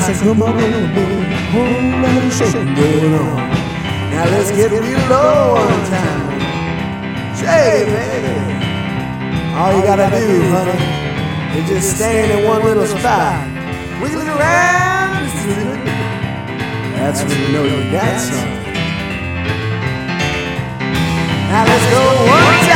said, come on, baby, whole lot of shaking going on. Now let's get real low one time. Shake it, baby. All you gotta do, honey, is just stand in one little spot, wiggling around. That's when you know you got something. Now let's go one time.